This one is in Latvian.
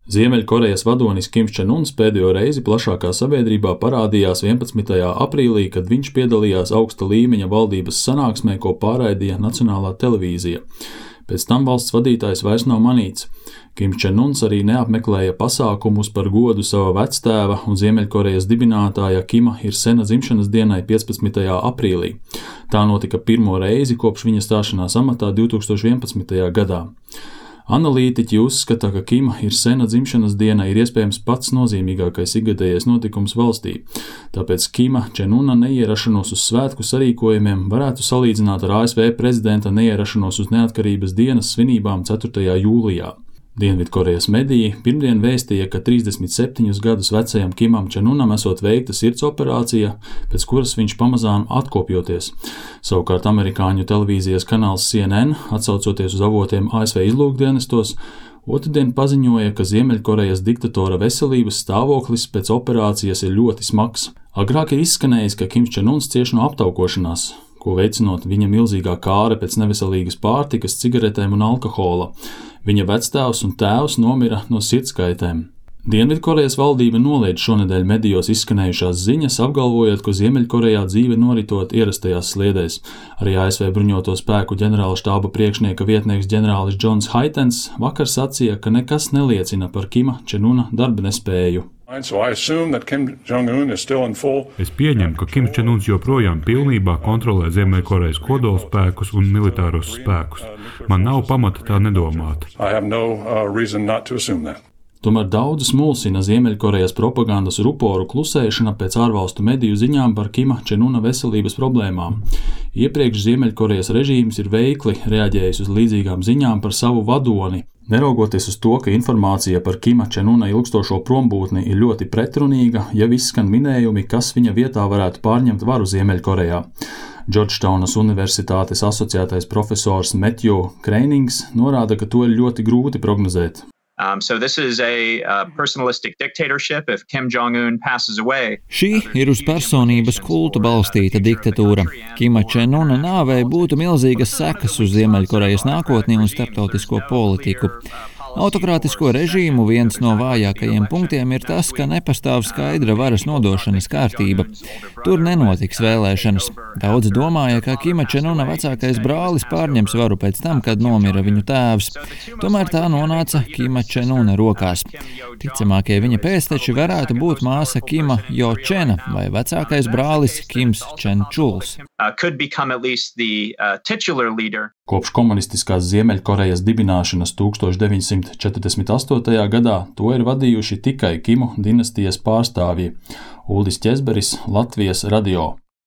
Ziemeļkorejas vadonis Kims Čen Uns pēdējo reizi plašākā sabiedrībā parādījās 11. aprīlī, kad viņš piedalījās augsta līmeņa valdības sanāksmē, ko pārraidīja Nacionālā televīzija. Pēc tam valsts vadītājs vairs nav manīts. Kims Čen Uns arī neapmeklēja pasākumus par godu sava vectēva un Ziemeļkorejas dibinātāja Kima Ir Sena dzimšanas dienai 15. aprīlī. Tā notika pirmo reizi kopš viņa stāšanās amatā 2011. gadā. Analītiķi uzskata, ka Kima Ir Sena dzimšanas diena ir iespējams pats nozīmīgākais ikgadējais notikums valstī. Tāpēc Kima Čen Una neierašanos uz svētku sarīkojumiem varētu salīdzināt ar ASV prezidenta neierašanos uz neatkarības dienas svinībām 4. jūlijā. Dienvidkorejas mediji pirmdien vēstīja, ka 37 gadus vecajam Kimam Čen Unam esot veikta sirds operācija, pēc kuras viņš pamazām atkopjoties. Savukārt amerikāņu televīzijas kanāls CNN, atsaucoties uz avotiem ASV izlūkdienestos, otrdien paziņoja, ka Ziemeļkorejas diktatora veselības stāvoklis pēc operācijas ir ļoti smags. Agrāk ir izskanējis, ka Kims Čen Uns cieš no aptaukošanās, ko veicinot viņa milzīgā kāre pēc neveselīgas pārtikas, cigaretēm un alkohola. Viņa vectēvs un tēvs nomira no sirdskaitēm. Dienvidkorejas valdība noliedz šonedēļ medijos izskanējušās ziņas, apgalvojot, ka Ziemeļkorejā dzīve noritot ierastajās sliedēs. Arī ASV bruņoto spēku ģenerāla štāba priekšnieka vietnieks ģenerālis Džons Haitens vakar sacīja, ka nekas neliecina par Kima Čen Una darba nespēju. Es pieņemu, ka Kims Čen Uns joprojām pilnībā kontrolē Ziemeļkorejas kodolspēkus un militāros spēkus. Man nav pamata tā nedomāt. Tomēr daudzus mulsina Ziemeļkorejas propagandas ruporu klusēšana pēc ārvalstu mediju ziņām par Kima Čen Una veselības problēmām. Iepriekš Ziemeļkorejas režīms ir veikli reaģējis uz līdzīgām ziņām par savu vadoni. Neraugoties uz to, ka informācija par Kima Čen Una ilgstošo prombūtni ir ļoti pretrunīga, jau izskan minējumi, kas viņa vietā varētu pārņemt varu Ziemeļkorejā. Džordžtaunas Universitātes asociētais profesors Matthew Kreinings norāda, ka to ir ļoti grūti prognozēt. So this is a personalistic dictatorship if Kim Jong-un passes away. Šī ir uz personības kultu balstīta diktatūra. Kima Čen Una nāvei būtu milzīgas sekas uz Ziemeļkorejas nākotni un starptautisko politiku. Autokrātisko režīmu viens no vājākajiem punktiem ir tas, ka nepastāv skaidra varas nodošanas kārtība. Tur nenotiks vēlēšanas. Daudz domāja, ka Kima Čen Una vecākais brālis pārņems varu pēc tam, kad nomira viņu tēvs. Tomēr tā nonāca Kima Čen Una rokās. Ticamākie viņa pēcteči varētu būt māsa Kima Jo Čena vai vecākais brālis Kims Čen Čuls. Kopš komunistiskās Ziemeļkorejas dibināšanas 1948. gadā to ir vadījuši tikai Kimu dinastijas pārstāvji. Uldis Ķezberis, Latvijas radio.